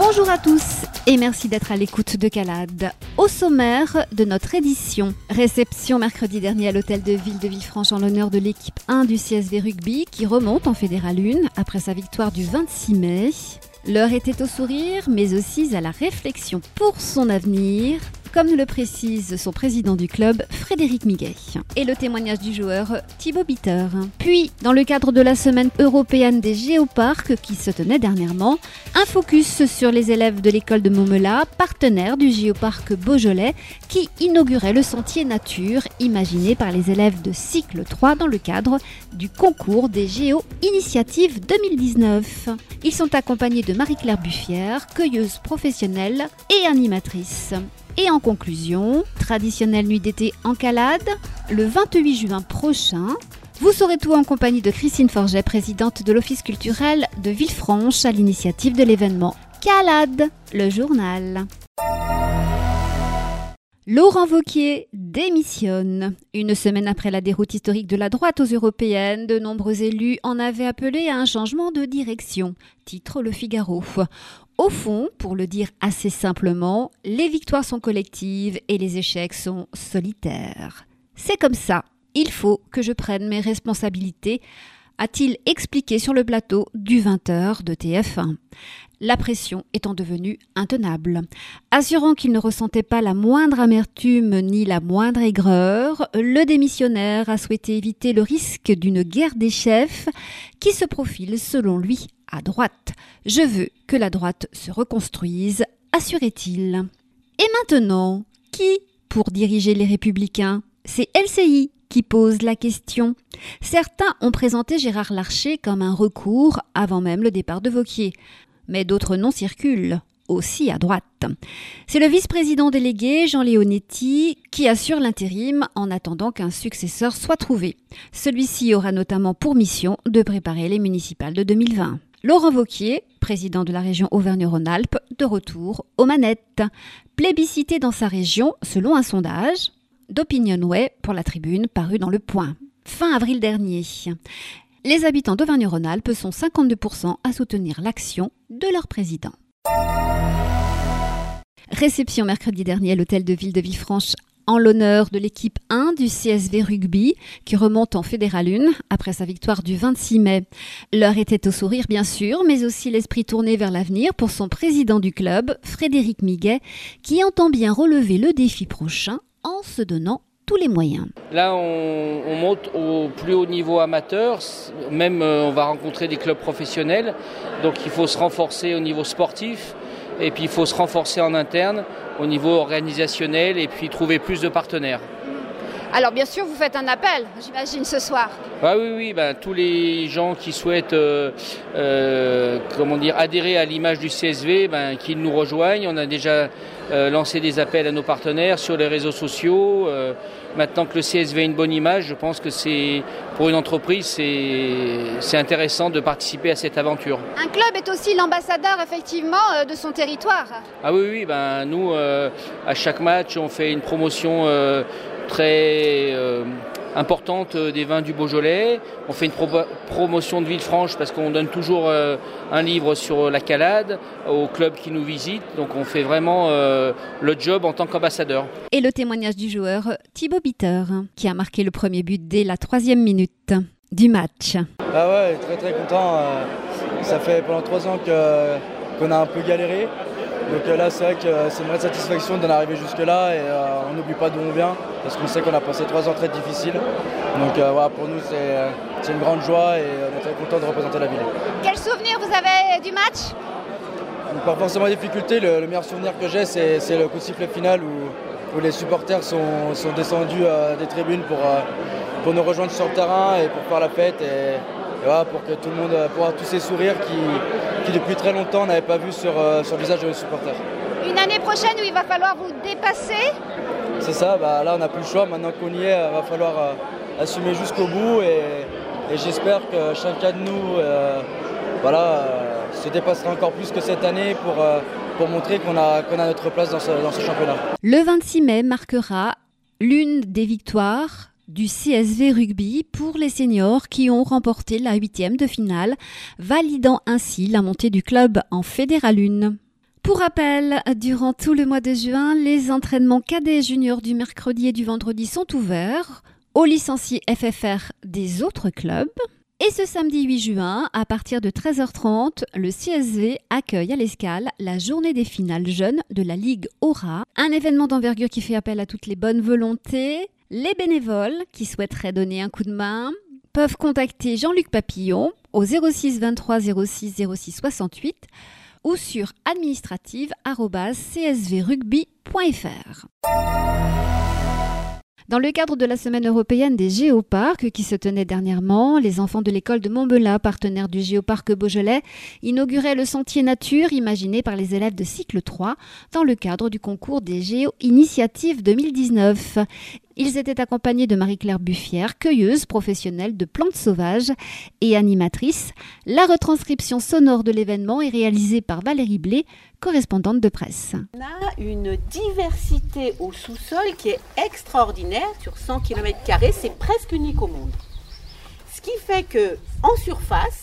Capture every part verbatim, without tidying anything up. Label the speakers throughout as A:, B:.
A: Bonjour à tous et merci d'être à l'écoute de Calade. Au sommaire de notre édition, réception mercredi dernier à l'hôtel de ville de Villefranche en l'honneur de l'équipe un du C S V Rugby qui remonte en Fédéral un après sa victoire du vingt-six mai. L'heure était au sourire mais aussi à la réflexion pour son avenir, comme nous le précise son président du club, Frédéric Miguet, et le témoignage du joueur Thibaut Bitter. Puis, dans le cadre de la semaine européenne des géoparcs qui se tenait dernièrement, un focus sur les élèves de l'école de Montmela, partenaire du géoparc Beaujolais, qui inaugurait le sentier nature imaginé par les élèves de cycle trois dans le cadre du concours des Géo Initiatives deux mille dix-neuf. Ils sont accompagnés de Marie-Claire Buffière, cueilleuse professionnelle et animatrice. Et en conclusion, traditionnelle nuit d'été en Calade, le vingt-huit juin prochain. Vous saurez tout en compagnie de Christine Forget, présidente de l'Office culturel de Villefranche, à l'initiative de l'événement Calade, le journal. Laurent Wauquiez démissionne. Une semaine après la déroute historique de la droite aux européennes, de nombreux élus en avaient appelé à un changement de direction, titre Le Figaro. Au fond, pour le dire assez simplement, les victoires sont collectives et les échecs sont solitaires. C'est comme ça, il faut que je prenne mes responsabilités, a-t-il expliqué sur le plateau du vingt heures de T F un. La pression étant devenue intenable. Assurant qu'il ne ressentait pas la moindre amertume ni la moindre aigreur, le démissionnaire a souhaité éviter le risque d'une guerre des chefs qui se profile selon lui à droite. « Je veux que la droite se reconstruise », assurait-il. Et maintenant, qui pour diriger les Républicains ? C'est L C I qui pose la question. Certains ont présenté Gérard Larcher comme un recours avant même le départ de Wauquiez. Mais d'autres noms circulent, aussi à droite. C'est le vice-président délégué, Jean Leonetti, qui assure l'intérim en attendant qu'un successeur soit trouvé. Celui-ci aura notamment pour mission de préparer les municipales de deux mille vingt. Laurent Wauquiez, président de la région Auvergne-Rhône-Alpes, de retour aux manettes. Plébiscité dans sa région, selon un sondage d'Opinionway pour la Tribune paru dans Le Point, fin avril dernier. Les habitants d'Auvergne-Rhône-Alpes sont cinquante-deux pour cent à soutenir l'action de leur président. Réception mercredi dernier à l'hôtel de ville de Villefranche en l'honneur de l'équipe un du C S V Rugby qui remonte en Fédéral un après sa victoire du vingt-six mai. L'heure était au sourire bien sûr, mais aussi l'esprit tourné vers l'avenir pour son président du club, Frédéric Miguet, qui entend bien relever le défi prochain en se donnant tous les moyens.
B: Là, on, on monte au plus haut niveau amateur, même euh, on va rencontrer des clubs professionnels, donc il faut se renforcer au niveau sportif, et puis il faut se renforcer en interne, au niveau organisationnel, et puis trouver plus de partenaires.
C: Alors bien sûr, vous faites un appel, j'imagine, ce soir.
B: Ah oui, oui, ben, tous les gens qui souhaitent euh, euh, comment dire, adhérer à l'image du C S V, ben, qu'ils nous rejoignent. On a déjà euh, lancé des appels à nos partenaires sur les réseaux sociaux. Euh, maintenant que le C S V a une bonne image, je pense que c'est, pour une entreprise, c'est, c'est intéressant de participer à cette aventure.
C: Un club est aussi l'ambassadeur, effectivement, de son territoire.
B: Ah oui, oui, ben, nous, euh, à chaque match, on fait une promotion euh, très euh, importante des vins du Beaujolais. On fait une pro- promotion de Villefranche parce qu'on donne toujours euh, un livre sur la Calade aux clubs qui nous visitent. Donc on fait vraiment euh, le job en tant qu'ambassadeur.
A: Et le témoignage du joueur Thibaut Bitter, qui a marqué le premier but dès la troisième minute du match.
D: Ah ouais, très très content. Ça fait pendant trois ans que, qu'on a un peu galéré. Donc là, c'est vrai que c'est une vraie satisfaction d'en arriver jusque-là et euh, on n'oublie pas d'où on vient parce qu'on sait qu'on a passé trois ans très difficiles. Donc euh, voilà, pour nous, c'est, c'est une grande joie et on est très content de représenter la ville.
C: Quel souvenir vous avez du match ?
D: Donc, pas forcément difficulté, le, le meilleur souvenir que j'ai, c'est, c'est le coup de sifflet final où, où les supporters sont, sont descendus euh, des tribunes pour, euh, pour nous rejoindre sur le terrain et pour faire la fête. Et, Et voilà, pour que tout le monde, pour avoir tous ces sourires qui, qui depuis très longtemps on n'avait pas vu sur, euh, sur le visage de nos supporters.
C: Une année prochaine où il va falloir vous dépasser ?
D: C'est ça, bah là on n'a plus le choix, maintenant qu'on y est, il va falloir euh, assumer jusqu'au bout et, et j'espère que chacun de nous euh, voilà, euh, se dépassera encore plus que cette année pour, euh, pour montrer qu'on a, qu'on a notre place dans ce, dans ce championnat.
A: Le vingt-six mai marquera l'une des victoires du C S V Rugby pour les seniors qui ont remporté la huitième de finale, validant ainsi la montée du club en Fédéral un. Pour rappel, durant tout le mois de juin, les entraînements cadets et juniors du mercredi et du vendredi sont ouverts aux licenciés F F R des autres clubs. Et ce samedi huit juin, à partir de treize heures trente, le C S V accueille à l'Escale la journée des finales jeunes de la Ligue Aura, un événement d'envergure qui fait appel à toutes les bonnes volontés. Les bénévoles qui souhaiteraient donner un coup de main peuvent contacter Jean-Luc Papillon au zéro six vingt-trois zéro six zéro six soixante-huit ou sur administrative arobase c s v rugby point f r. Dans le cadre de la Semaine européenne des géoparcs qui se tenait dernièrement, les enfants de l'école de Montbela, partenaire du Géoparc Beaujolais, inauguraient le sentier nature imaginé par les élèves de cycle trois dans le cadre du concours des Géo-Initiatives deux mille dix-neuf. Ils étaient accompagnés de Marie-Claire Buffière, cueilleuse professionnelle de plantes sauvages et animatrice. La retranscription sonore de l'événement est réalisée par Valérie Blé, correspondante de presse.
E: On a une diversité au sous-sol qui est extraordinaire. Sur cent kilomètres carrés, c'est presque unique au monde. Ce qui fait qu'en surface,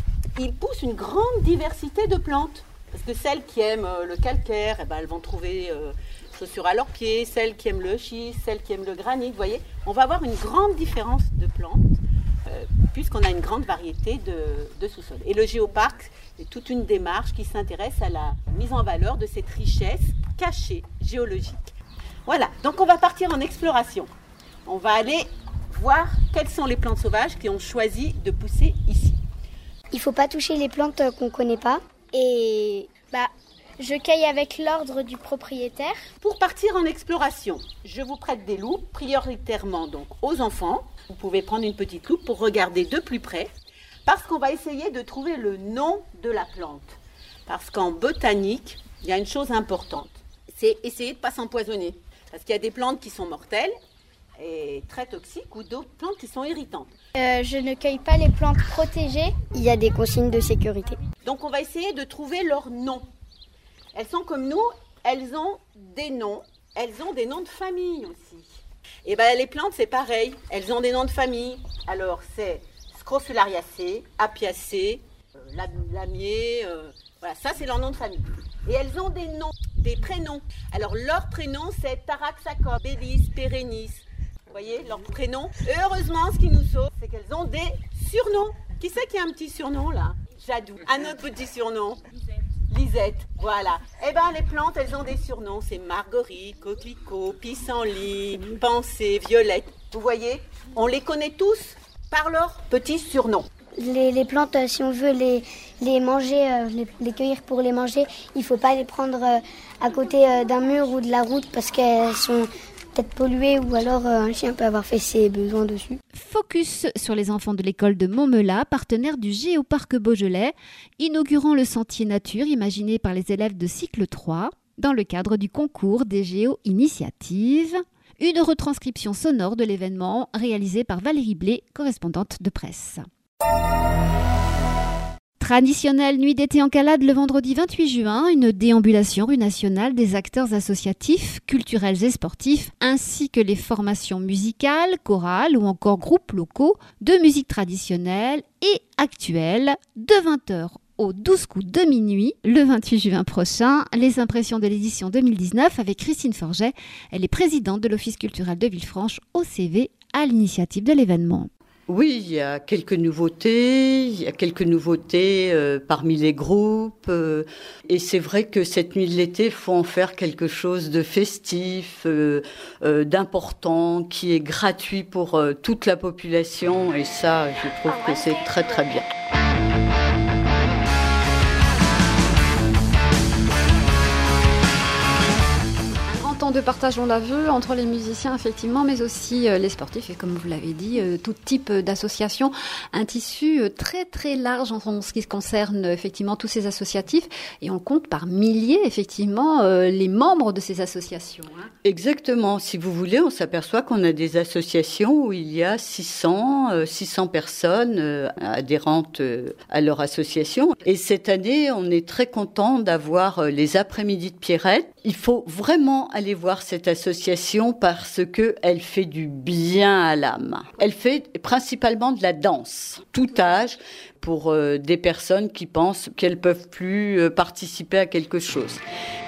E: il pousse une grande diversité de plantes. Parce que celles qui aiment le calcaire, eh ben, elles vont trouver euh, chaussures à leurs pieds. Celles qui aiment le schiste, celles qui aiment le granit. Vous voyez, on va avoir une grande différence de plantes euh, puisqu'on a une grande variété de, de sous-sol. Et le géoparc, c'est toute une démarche qui s'intéresse à la mise en valeur de cette richesse cachée géologique. Voilà, donc on va partir en exploration. On va aller voir quelles sont les plantes sauvages qui ont choisi de pousser ici.
F: Il ne faut pas toucher les plantes qu'on ne connaît pas. Et bah, je cueille avec l'ordre du propriétaire.
E: Pour partir en exploration, je vous prête des loupes, prioritairement donc aux enfants. Vous pouvez prendre une petite loupe pour regarder de plus près, parce qu'on va essayer de trouver le nom de la plante. Parce qu'en botanique, il y a une chose importante, c'est essayer de ne pas s'empoisonner. Parce qu'il y a des plantes qui sont mortelles et très toxiques ou d'autres plantes qui sont irritantes.
F: Euh, je ne cueille pas les plantes protégées. Il y a des consignes de sécurité.
E: Donc on va essayer de trouver leur nom. Elles sont comme nous, elles ont des noms. Elles ont des noms de famille aussi. Et bien les plantes c'est pareil, elles ont des noms de famille. Alors c'est Scrophulariacées, Apiacées, euh, Lamier, euh, voilà, ça c'est leur nom de famille. Et elles ont des noms, des prénoms. Alors leur prénom c'est Taraxacum, Bélis, Pérennis. Vous voyez, leur prénom. Et heureusement, ce qui nous sauve, c'est qu'elles ont des surnoms. Qui c'est qui a un petit surnom là? Jadou. Un autre petit surnom? Lisette. Voilà. Eh bien, les plantes, elles ont des surnoms. C'est Marguerite, Coquelicot, Pissenlit, Pensée, Violette. Vous voyez, on les connaît tous par leurs petits surnoms.
F: Les, les plantes, si on veut les, les manger, euh, les, les cueillir pour les manger, il ne faut pas les prendre euh, à côté euh, d'un mur ou de la route parce qu'elles sont peut-être polluées ou alors euh, un chien peut avoir fait ses besoins dessus.
A: Focus sur les enfants de l'école de Montmela, partenaire du Géoparc Beaujolais, inaugurant le sentier nature imaginé par les élèves de cycle trois dans le cadre du concours des Géo-Initiatives. Une retranscription sonore de l'événement réalisée par Valérie Blé, correspondante de presse. Traditionnelle nuit d'été en Calade le vendredi vingt-huit juin, une déambulation rue nationale des acteurs associatifs, culturels et sportifs, ainsi que les formations musicales, chorales ou encore groupes locaux de musique traditionnelle et actuelle de vingt heures au douze août de minuit, le vingt-huit juin prochain. Les impressions de l'édition deux mille dix-neuf avec Christine Forget. Elle est présidente de l'Office culturel de Villefranche au C V à l'initiative de l'événement.
G: Oui, il y a quelques nouveautés, il y a quelques nouveautés euh, parmi les groupes. Euh, et c'est vrai que cette nuit de l'été, il faut en faire quelque chose de festif, euh, euh, d'important, qui est gratuit pour euh, toute la population. Et ça, je trouve que c'est très très bien.
A: De partage, on l'a vu, entre les musiciens effectivement, mais aussi euh, les sportifs et comme vous l'avez dit, euh, tout type d'associations, un tissu euh, très très large en, en ce qui concerne euh, effectivement tous ces associatifs et on compte par milliers effectivement euh, les membres de ces associations. Hein.
G: Exactement, si vous voulez, on s'aperçoit qu'on a des associations où il y a six cents, euh, six cents personnes euh, adhérentes euh, à leur association et cette année on est très content d'avoir euh, les après-midi de Pierrette. Il faut vraiment aller voir cette association parce que elle fait du bien à l'âme. Elle fait principalement de la danse, tout âge, pour euh, des personnes qui pensent qu'elles peuvent plus euh, participer à quelque chose.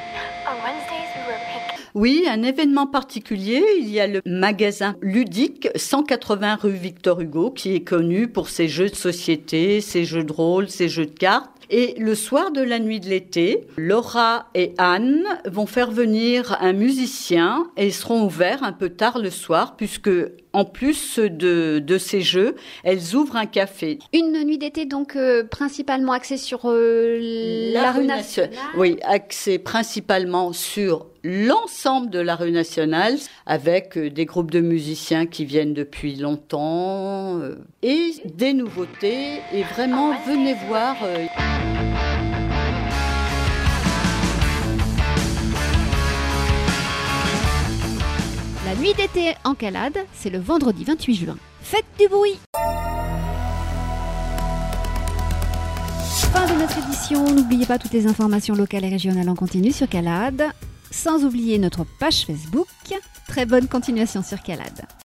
G: Oui, un événement particulier, il y a le magasin ludique cent quatre-vingts rue Victor Hugo qui est connu pour ses jeux de société, ses jeux de rôle, ses jeux de cartes. Et le soir de la nuit de l'été, Laura et Anne vont faire venir un musicien et ils seront ouverts un peu tard le soir puisque, en plus de, de ces jeux, elles ouvrent un café.
A: Une nuit d'été donc euh, principalement axée sur euh, la, la rue nationale.
G: nationale. Oui, axée principalement sur l'ensemble de la rue nationale avec euh, des groupes de musiciens qui viennent depuis longtemps euh, et des nouveautés. Et vraiment, venez voir... Euh,
A: La nuit d'été en Calade, c'est le vendredi vingt-huit juin. Faites du bruit! Fin de notre édition. N'oubliez pas toutes les informations locales et régionales en continu sur Calade, sans oublier notre page Facebook. Très bonne continuation sur Calade.